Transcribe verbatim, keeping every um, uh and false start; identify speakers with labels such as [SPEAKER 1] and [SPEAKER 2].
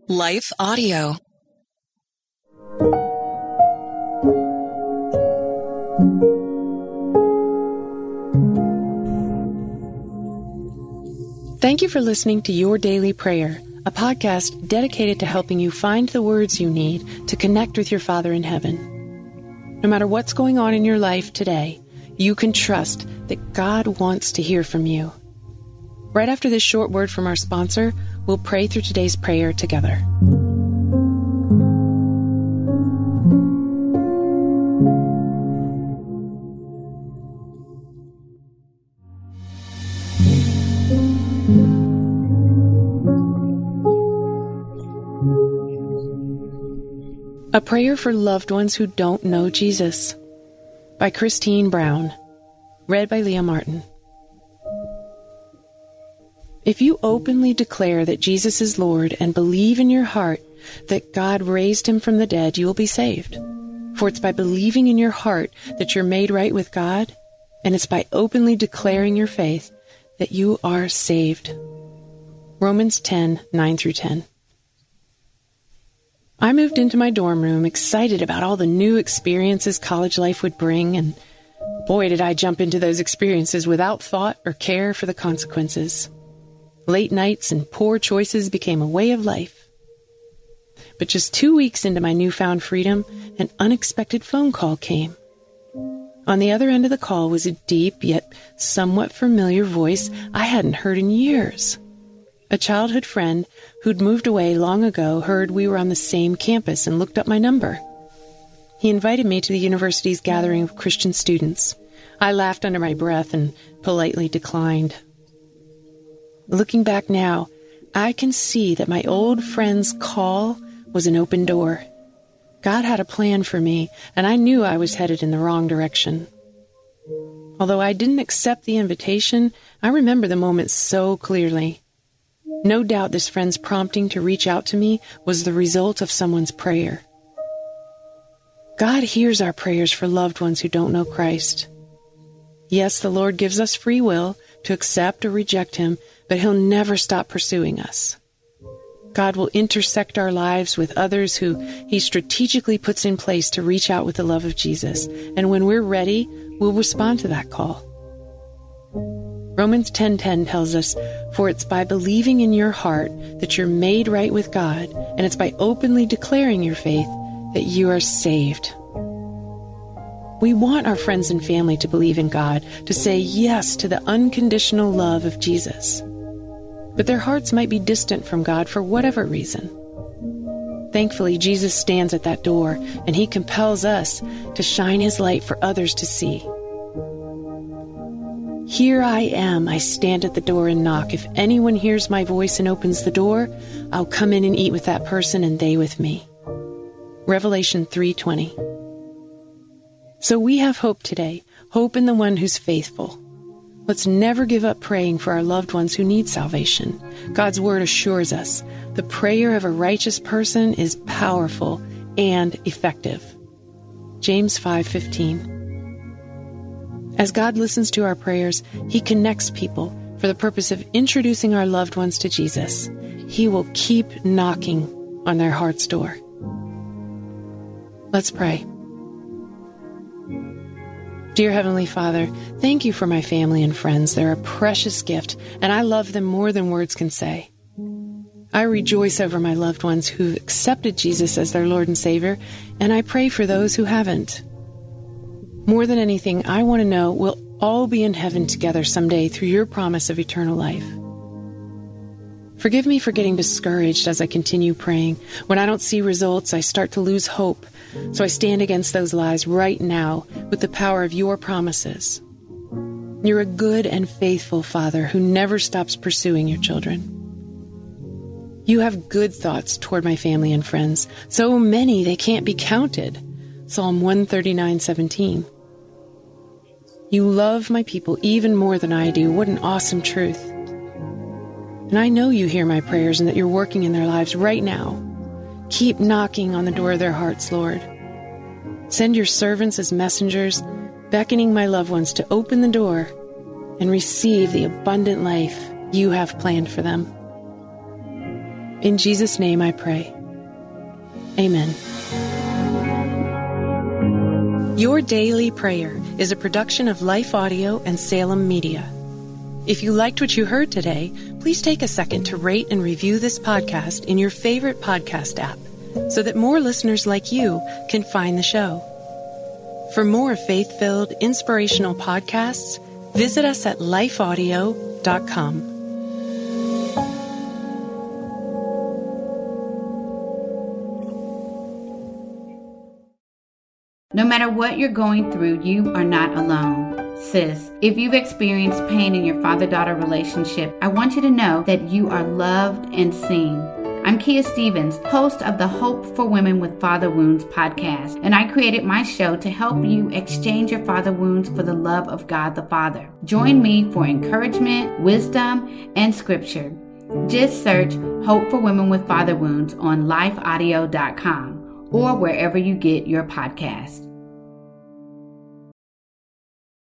[SPEAKER 1] Life Audio. Thank you for listening to Your Daily Prayer, a podcast dedicated to helping you find the words you need to connect with your Father in heaven. No matter what's going on in your life today, you can trust that God wants to hear from you. Right after this short word from our sponsor, we'll pray through today's prayer together. A Prayer for Loved Ones Who Don't Know Jesus by Christine Brown. Read by Leah Martin. If you openly declare that Jesus is Lord and believe in your heart that God raised him from the dead, you will be saved. For it's by believing in your heart that you're made right with God, and it's by openly declaring your faith that you are saved. Romans ten, nine through ten. I moved into my dorm room excited about all the new experiences college life would bring, and boy, did I jump into those experiences without thought or care for the consequences. Late nights and poor choices became a way of life. But just two weeks into my newfound freedom, an unexpected phone call came. On the other end of the call was a deep yet somewhat familiar voice I hadn't heard in years. A childhood friend who'd moved away long ago heard we were on the same campus and looked up my number. He invited me to the university's gathering of Christian students. I laughed under my breath and politely declined. Looking back now, I can see that my old friend's call was an open door. God had a plan for me, and I knew I was headed in the wrong direction. Although I didn't accept the invitation, I remember the moment so clearly. No doubt this friend's prompting to reach out to me was the result of someone's prayer. God hears our prayers for loved ones who don't know Christ. Yes, the Lord gives us free will to accept or reject him, but he'll never stop pursuing us. God will intersect our lives with others who he strategically puts in place to reach out with the love of Jesus. And when we're ready, we'll respond to that call. Romans ten ten tells us, "For it's by believing in your heart that you're made right with God, and it's by openly declaring your faith that you are saved." We want our friends and family to believe in God, to say yes to the unconditional love of Jesus. But their hearts might be distant from God for whatever reason. Thankfully, Jesus stands at that door, and he compels us to shine his light for others to see. "Here I am, I stand at the door and knock. If anyone hears my voice and opens the door, I'll come in and eat with that person and they with me." Revelation three twenty. So we have hope today, hope in the one who's faithful. Let's never give up praying for our loved ones who need salvation. God's word assures us the prayer of a righteous person is powerful and effective. James five fifteen. As God listens to our prayers, he connects people for the purpose of introducing our loved ones to Jesus. He will keep knocking on their heart's door. Let's pray. Dear Heavenly Father, thank you for my family and friends. They're a precious gift, and I love them more than words can say. I rejoice over my loved ones who've accepted Jesus as their Lord and Savior, and I pray for those who haven't. More than anything, I want to know we'll all be in heaven together someday through your promise of eternal life. Forgive me for getting discouraged as I continue praying. When I don't see results, I start to lose hope. So I stand against those lies right now with the power of your promises. You're a good and faithful Father who never stops pursuing your children. You have good thoughts toward my family and friends, so many they can't be counted. Psalm one thirty-nine seventeen. You love my people even more than I do. What an awesome truth. And I know you hear my prayers and that you're working in their lives right now. Keep knocking on the door of their hearts, Lord. Send your servants as messengers, beckoning my loved ones to open the door and receive the abundant life you have planned for them. In Jesus' name I pray. Amen. Your Daily Prayer is a production of Life Audio and Salem Media. If you liked what you heard today, please take a second to rate and review this podcast in your favorite podcast app so that more listeners like you can find the show. For more faith-filled, inspirational podcasts, visit us at life audio dot com.
[SPEAKER 2] No matter what you're going through, you are not alone. Sis, if you've experienced pain in your father-daughter relationship, I want you to know that you are loved and seen. I'm Kia Stevens, host of the Hope for Women with Father Wounds podcast, and I created my show to help you exchange your father wounds for the love of God the Father. Join me for encouragement, wisdom, and scripture. Just search Hope for Women with Father Wounds on life audio dot com or wherever you get your podcast.